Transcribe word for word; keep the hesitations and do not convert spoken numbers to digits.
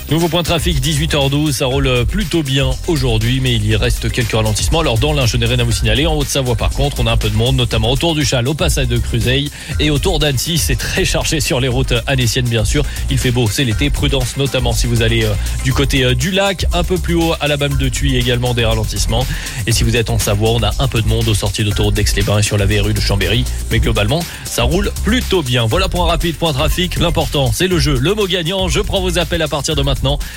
Nouveau point trafic, dix-huit heures douze, ça roule plutôt bien aujourd'hui, mais il y reste quelques ralentissements. Alors dans l'Ain, je n'ai rien à vous signaler. En Haute-Savoie, par contre, on a un peu de monde, notamment autour du Châle, au passage de Cruzeil et autour d'Annecy. C'est très chargé sur les routes annéciennes, bien sûr. Il fait beau, c'est l'été. Prudence, notamment si vous allez euh, du côté euh, du lac, un peu plus haut à la Bâme de Thuy, également des ralentissements. Et si vous êtes en Savoie, on a un peu de monde aux sorties d'autoroute d'Aix-les-Bains et sur la verrue de Chambéry. Mais globalement, ça roule plutôt bien. Voilà pour un rapide point trafic. L'important, c'est le jeu, le mot gagnant. Je prends vos appels à partir de maintenant.